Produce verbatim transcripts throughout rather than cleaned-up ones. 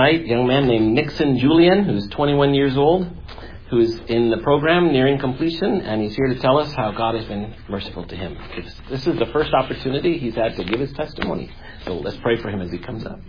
Tonight, a young man named Nixon Julian, who's twenty-one years old, who's in the program nearing completion, and he's here to tell us how God has been merciful to him. It's, this is the first opportunity he's had to give his testimony. So let's pray for him as he comes up.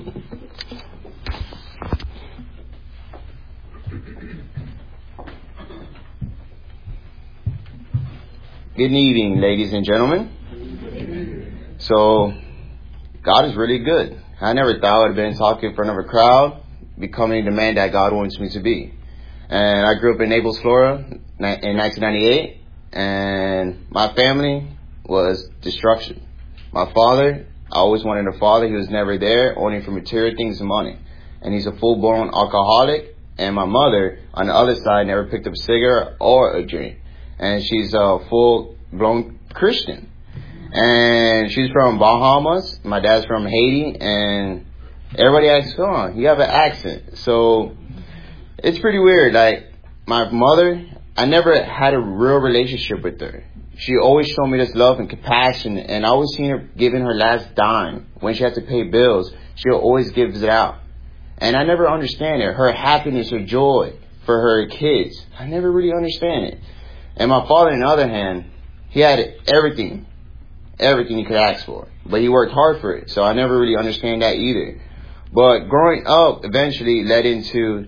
Good evening, ladies and gentlemen. So, God is really good. I never thought I would have been talking in front of a crowd, becoming the man that God wants me to be. And I grew up in Naples, Florida in nineteen ninety-eight, and my family was destruction. My father, I always wanted a father. He was never there, only for material things and money. And he's a full-blown alcoholic. And my mother, on the other side, never picked up a cigarette or a drink. And she's a full-blown Christian. And she's from Bahamas. My dad's from Haiti. And everybody asks, oh, you have an accent. So it's pretty weird. Like, my mother, I never had a real relationship with her. She always showed me this love and compassion. And I always seen her giving her last dime. When she had to pay bills, she'll always give it out. And I never understand it. Her happiness, her joy for her kids. I never really understand it. And my father, on the other hand, he had everything. Everything he could ask for. But he worked hard for it. So I never really understand that either. But growing up eventually led into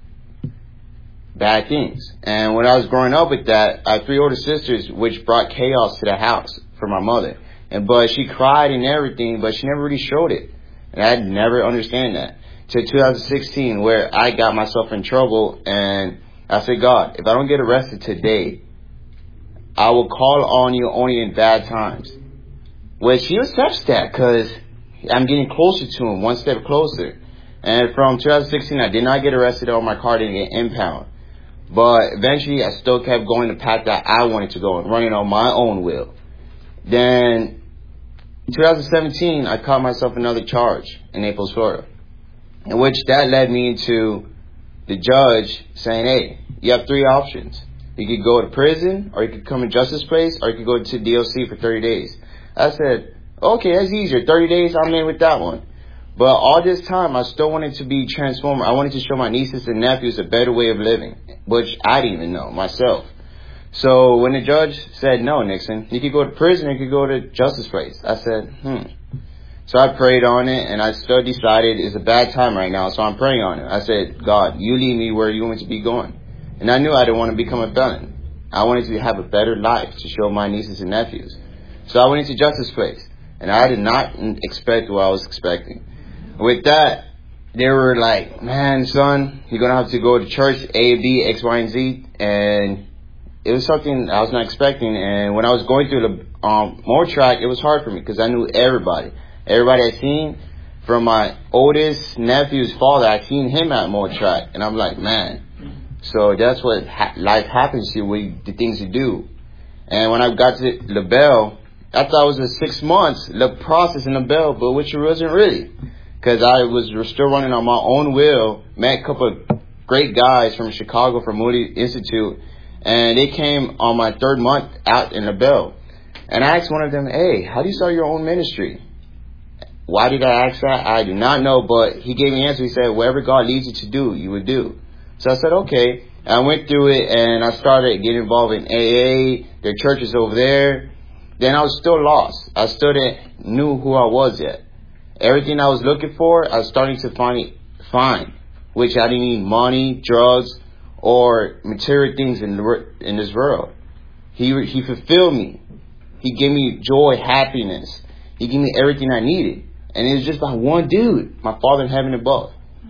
bad things. And when I was growing up with that, I had three older sisters, which brought chaos to the house for my mother. And but she cried and everything, but she never really showed it. And I'd never understand that. To two thousand sixteen, where I got myself in trouble, and I said, God, if I don't get arrested today, I will call on you only in bad times. Which he accepts that, because I'm getting closer to him, one step closer. And from two thousand sixteen, I did not get arrested, or my car didn't get impounded. But eventually, I still kept going the path that I wanted to go and running on my own will. Then, in two thousand seventeen, I caught myself another charge in Naples, Florida. In which that led me into the judge saying, hey, you have three options. You could go to prison, or you could come in justice place, or you could go to D O C for thirty days. I said, okay, that's easier. thirty days, I'm in with that one. But all this time, I still wanted to be transformed. I wanted to show my nieces and nephews a better way of living, which I didn't even know myself. So when the judge said, no, Nixon, you could go to prison, or you could go to justice place. I said, hmm. So I prayed on it, and I still decided it's a bad time right now, so I'm praying on it. I said, God, you lead me where you want me to be going. And I knew I didn't want to become a felon. I wanted to have a better life to show my nieces and nephews. So I went into justice place. And I did not expect what I was expecting. With that, they were like, man, son, you're going to have to go to church, A, B, X, Y, and Z. And it was something I was not expecting. And when I was going through the um, more track, it was hard for me because I knew everybody. Everybody I seen, from my oldest nephew's father, I seen him at more track. And I'm like, man. So that's what ha- life happens to you, with the things you do. And when I got to LaBelle, I thought it was a six months the process in LaBelle, but which it wasn't really. Because I was still running on my own will, met a couple of great guys from Chicago, from Moody Institute, and they came on my third month out in LaBelle. And I asked one of them, hey, how do you start your own ministry? Why did I ask that? I do not know, but he gave me an answer. He said, whatever God leads you to do, you would do. So I said, okay. And I went through it, and I started getting involved in A A, their churches over there. Then I was still lost. I still didn't knew who I was yet. Everything I was looking for, I was starting to find, find which I didn't need money, drugs, or material things in the, in this world. He he fulfilled me. He gave me joy, happiness. He gave me everything I needed. And it was just by one dude, my Father in heaven above.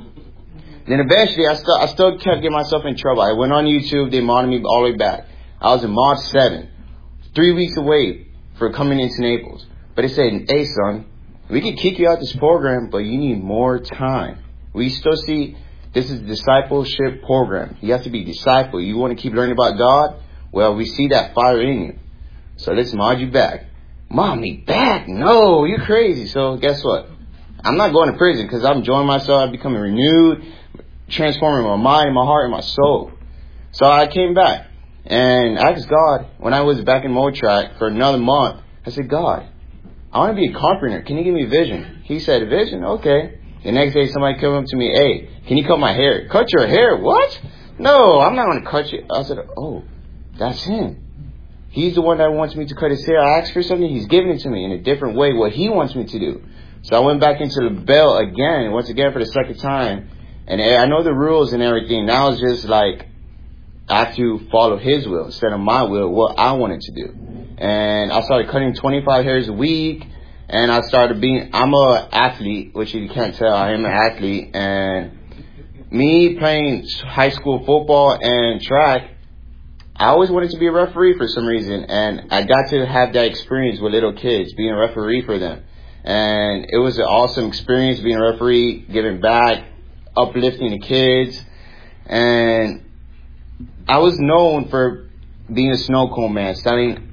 Then eventually, I still, I still kept getting myself in trouble. I went on YouTube. They monitored me all the way back. I was in March seventh, three weeks away for coming into Naples. But they said, hey, son, we can kick you out this program, but you need more time. We still see this is a discipleship program. You have to be a disciple. You want to keep learning about God? Well, we see that fire in you. So let's mod you back. Mod me back? No, you're crazy. So guess what? I'm not going to prison because I'm enjoying myself. I'm becoming renewed, transforming my mind, my heart, and my soul. So I came back and asked God, when I was back in Motrack for another month, I said, God, I want to be a carpenter. Can you give me a vision? He said, a vision? Okay. The next day, somebody came up to me, hey, can you cut my hair? Cut your hair? What? No, I'm not going to cut you. I said, oh, that's him. He's the one that wants me to cut his hair. I asked for something. He's giving it to me in a different way, what he wants me to do. So I went back into the bell again, once again for the second time. And I know the rules and everything. Now it's just like I have to follow his will instead of my will, what I wanted to do. And I started cutting twenty-five hairs a week. And I started being, I'm a athlete, which you can't tell, I am an athlete. And me playing high school football and track, I always wanted to be a referee for some reason. And I got to have that experience with little kids, being a referee for them. And it was an awesome experience being a referee, giving back, uplifting the kids. And I was known for being a snow cone man, selling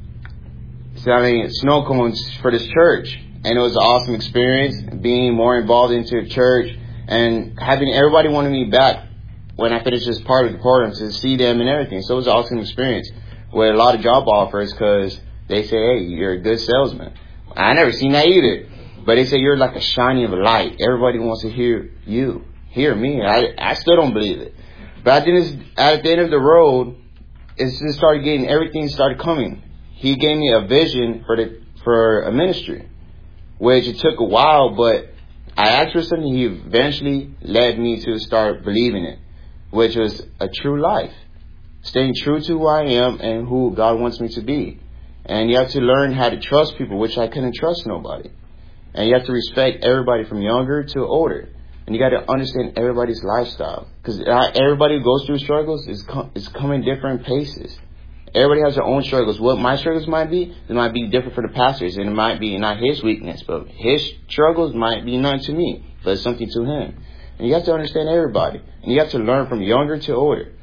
selling snow cones for this church. And it was an awesome experience, being more involved into the church and having everybody wanting me back when I finished this part of the program to see them and everything. So it was an awesome experience with a lot of job offers because they say, hey, you're a good salesman. I never seen that either. But they say you're like a shining of a light. Everybody wants to hear you, hear me. I I still don't believe it. But at the end of, at the end of the road, it just started getting, everything started coming. He gave me a vision for the for a ministry, which it took a while, but I asked for something. He eventually led me to start believing it, which was a true life, staying true to who I am and who God wants me to be. And you have to learn how to trust people, which I couldn't trust nobody. And you have to respect everybody from younger to older. And you got to understand everybody's lifestyle, because everybody who goes through struggles is com- is coming different paces. Everybody has their own struggles. What my struggles might be, it might be different for the pastors. And it might be not his weakness, but his struggles might be none to me, but it's something to him. And you have to understand everybody. And you have to learn from younger to older.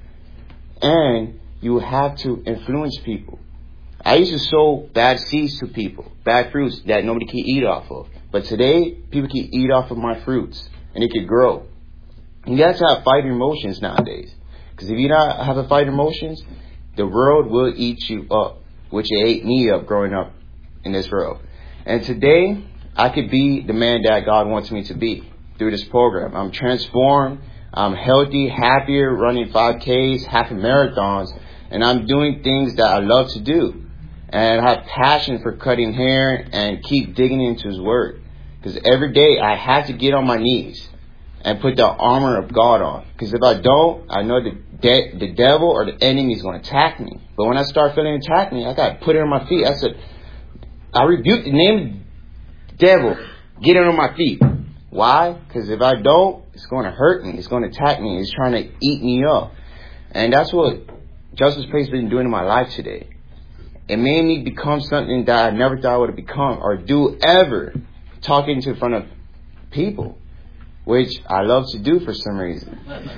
And you have to influence people. I used to sow bad seeds to people, bad fruits that nobody can eat off of. But today, people can eat off of my fruits, and it can grow. And you have to have fighting emotions nowadays. Because if you don't have a fighting emotions, the world will eat you up, which it ate me up growing up in this world. And today, I could be the man that God wants me to be through this program. I'm transformed. I'm healthy, happier, running five Ks, half marathons. And I'm doing things that I love to do. And I have passion for cutting hair and keep digging into His Word. Because every day I have to get on my knees and put the armor of God on. Because if I don't, I know the de- the devil or the enemy is going to attack me. But when I start feeling attack me, I got to put it on my feet. I said, I rebuke the name of the devil. Get it on my feet. Why? Because if I don't, it's going to hurt me. It's going to attack me. It's trying to eat me up. And that's what Justice Praise has been doing in my life today. It made me become something that I never thought I would have become or do ever, talking to in front of people, which I love to do for some reason.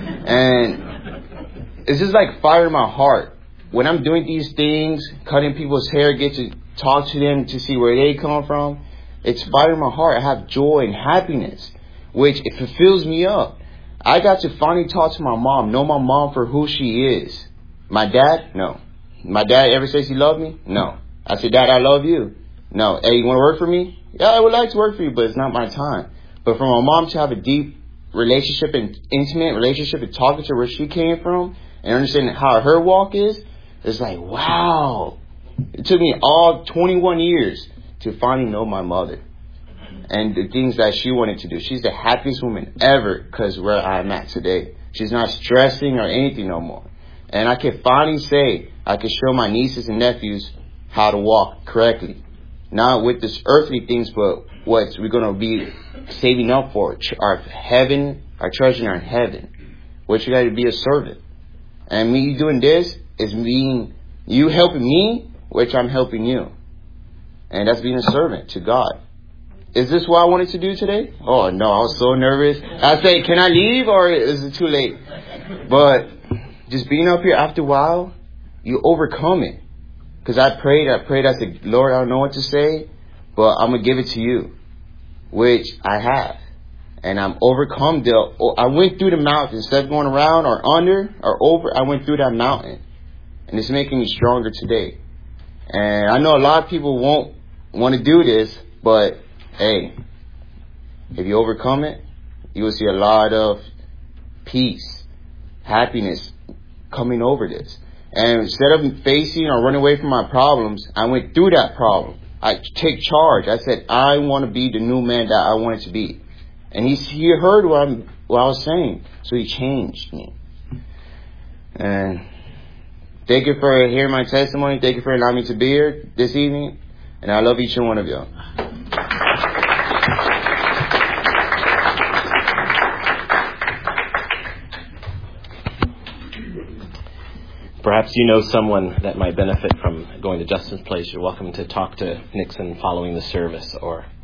And it's just like fire in my heart. When I'm doing these things, cutting people's hair, get to talk to them to see where they come from, it's fire in my heart. I have joy and happiness, which it fulfills me up. I got to finally talk to my mom, know my mom for who she is. My dad? No. My dad ever says he loved me? No. I said, Dad, I love you. No. Hey, you want to work for me? Yeah, I would like to work for you, but it's not my time. But for my mom to have a deep relationship and intimate relationship and talking to her where she came from and understanding how her walk is, it's like, wow. It took me all twenty-one years to finally know my mother and the things that she wanted to do. She's the happiest woman ever because where I'm at today. She's not stressing or anything no more. And I can finally say, I can show my nieces and nephews how to walk correctly. Not with this earthly things, but what we're going to be saving up for. Our heaven, our treasure in heaven. Which you got to be a servant. And me doing this is mean you helping me, which I'm helping you. And that's being a servant to God. Is this what I wanted to do today? Oh, no, I was so nervous. I say, can I leave or is it too late? But just being up here after a while, you overcome it. Because I prayed, I prayed, I said, Lord, I don't know what to say, but I'm going to give it to you, which I have. And I'm overcome the, I went through the mountain. Instead of going around or under or over, I went through that mountain. And it's making me stronger today. And I know a lot of people won't want to do this, but hey, if you overcome it, You will see a lot of peace, happiness coming over this. And instead of facing or running away from my problems, I went through that problem. I take charge. I said, I want to be the new man that I wanted to be. And he, he heard what, I'm, what I was saying. So he changed me. And thank you for hearing my testimony. Thank you for allowing me to be here this evening. And I love each and one of y'all. Perhaps you know someone that might benefit from going to Justin's place. You're welcome to talk to Nixon following the service or